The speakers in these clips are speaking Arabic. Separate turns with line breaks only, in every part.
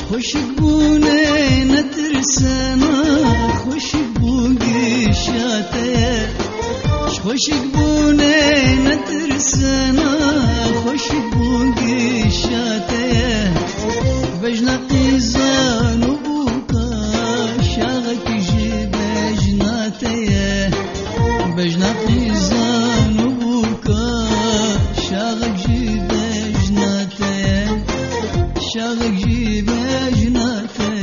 خوش بونه نترسنا خوش بوگی شاته خوش بونه نترسنا خوش بوگی شاته بجنا قیزان و بوکا شاغک جی بجناته بجنا قیزان و بوکا شاغک جی بجناته شاغك جيب جناتي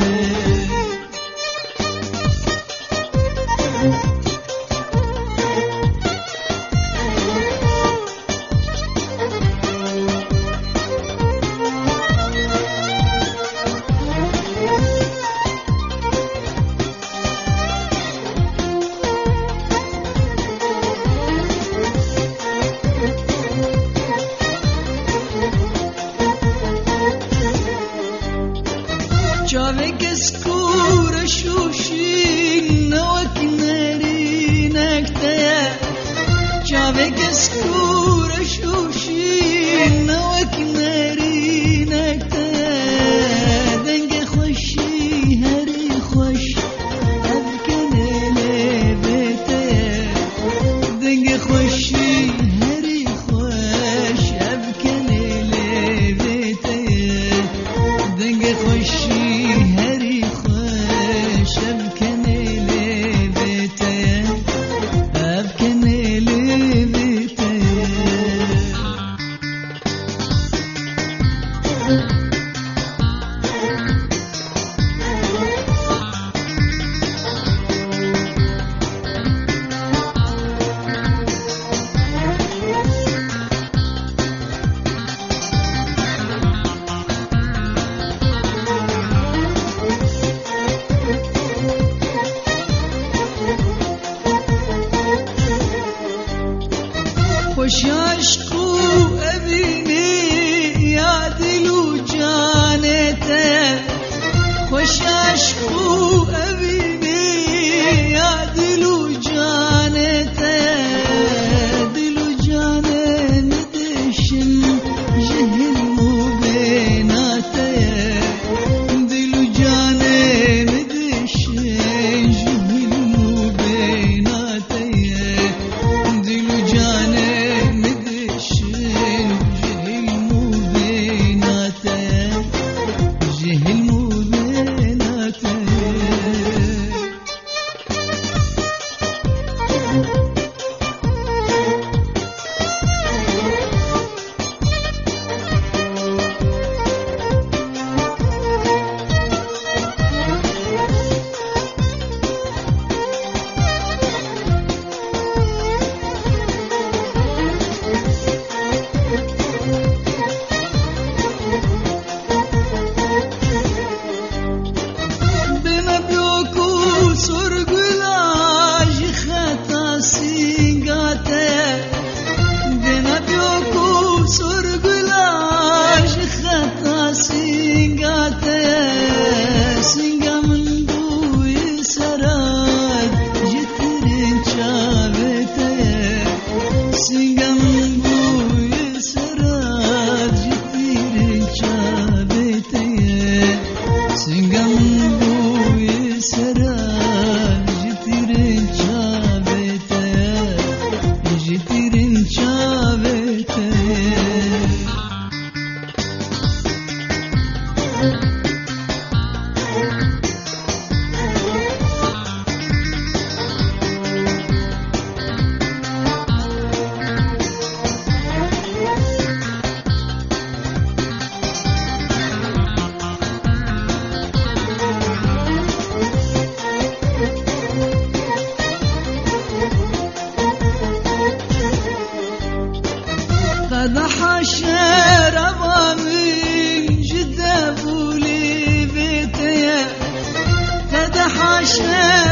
Çavek eskura şuşin navak nerinekte Çavek eskura şuşin navak nerinekte Denge hoşi heri hoş evken elebete Denge hoşi heri hoş evken elebete Denge hoşi خوش عشقو ابینی یا دلو جانته خوش عشقو ابینی یا دلو جانته دلو جانه ندشن جهل مو بیناته دلو جانه ندشن جهل مو بیناته دلو جانه قدح شربا من جدة بولي بيتي قدح شربا